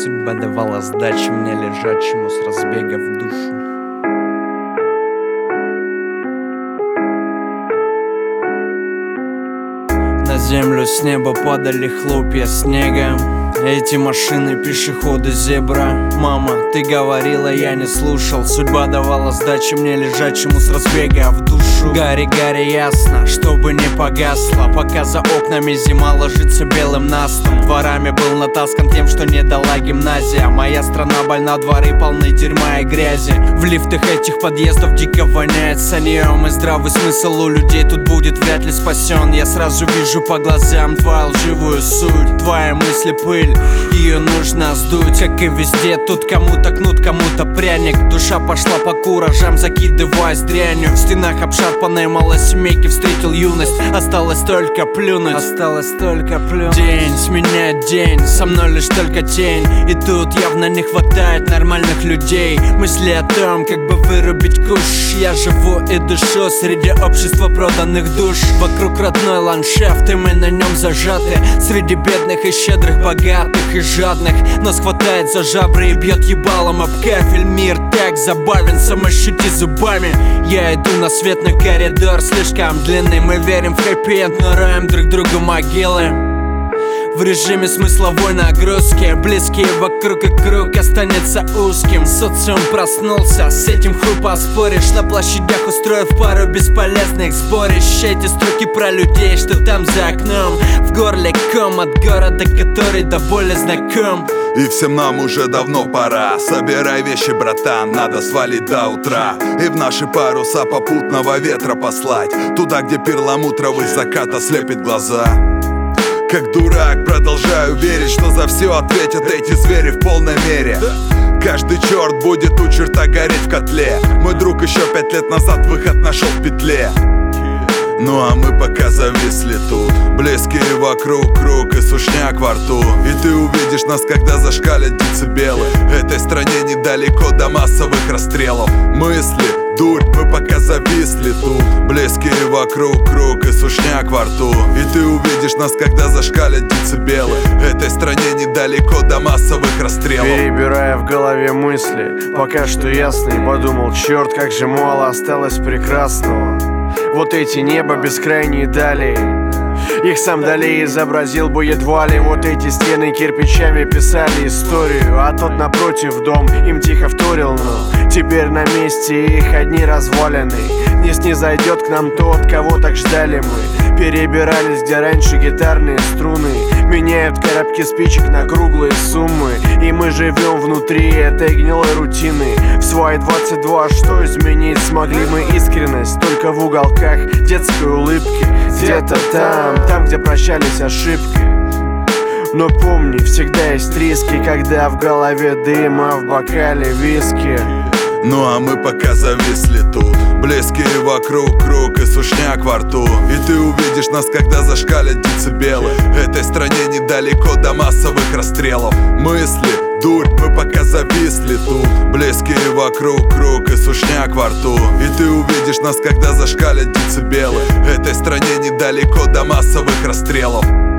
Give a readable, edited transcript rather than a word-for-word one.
Судьба давала сдачи мне лежачему с разбега в душу. На землю с неба падали хлопья снега. Эти машины, пешеходы, зебра. Мама, ты говорила, я не слушал. Судьба давала сдачи мне лежачему с разбега в душу. Гарри, Гарри, ясно, чтобы не погасло, пока за окнами зима ложится белым настом. Дворами был натаскан тем, что не дала гимназия. Моя страна больна, дворы полны дерьма и грязи. В лифтах этих подъездов дико воняет саньем. И здравый смысл у людей тут будет вряд ли спасен. Я сразу вижу по глазам твою лживую суть. Твои мысли пыль, ее нужно сдуть. Как и везде, тут кому-то кнут, кому-то пряник. Душа пошла по куражам, закидываясь дрянью. В стенах обшарпанной малосемейки встретил юность. Осталось только плюнуть, осталось только плюнуть. День сменяет день, со мной лишь только тень. И тут явно не хватает нормальных людей. Мысли о том, как бы вырубить куш. Я живу и дышу среди общества проданных душ. Вокруг родной ландшафт, и мы на нем зажаты. Среди бедных и щедрых, богатых и жадных. Нас хватает за жабры и бьет ебалом об кафель. Мир так забавен, сам ощути зубами. Я иду на светный коридор, слишком длинный. Мы верим в хэппи-энд, но роем друг другу могилы. В режиме смысловой нагрузки. Близкие вокруг и круг останется узким. Социум проснулся, с этим хуй поспоришь. На площадях устроив пару бесполезных сборищ. Эти строки про людей, что там за окном. В горле ком от города, который до боли знаком. И всем нам уже давно пора. Собирай вещи, братан, надо свалить до утра. И в наши паруса попутного ветра послать. Туда, где перламутровый закат ослепит глаза. Как дурак продолжаю верить, что за все ответят эти звери в полной мере. Каждый черт будет у черта гореть в котле. Мой друг еще 5 лет назад выход нашел в петле. Ну а мы пока зависли тут. Близкие вокруг круг и сушняк во рту. И ты увидишь нас, когда зашкалят децибелы. Этой стране недалеко до массовых расстрелов. Мысли, дурь, мы пока зависли тут. Близкие вокруг круг и сушняк во рту. И ты увидишь нас, когда зашкалят децибелы. Этой стране недалеко до массовых расстрелов. Перебирая в голове мысли, пока что ясный, подумал, черт, как же мало осталось прекрасного. Вот эти неба бескрайние дали. Их сам Дали изобразил бы едва ли. Вот эти стены кирпичами писали историю. А тот напротив дом им тихо вторил. Но теперь на месте их одни развалины. Не снизойдет к нам тот, кого так ждали мы. Перебирались, где раньше гитарные струны. Меняют коробки спичек на круглые суммы. И мы живем внутри этой гнилой рутины. В свои 22 что изменить смогли мы? Искренность только в уголках детской улыбки. Где-то там, где прощались ошибки. Но помни, всегда есть риски, когда в голове дым, а в бокале виски. Ну а мы пока зависли тут. Близкие вокруг круг и сушняк во рту. И ты увидишь нас, когда зашкалят децибелы. Этой стране недалеко до массовых расстрелов. Мысли, дурь, мы пока зависли тут. Близкие вокруг круг и сушняк во рту. И ты увидишь нас, когда зашкалят децибелы. Этой стране недалеко до массовых расстрелов.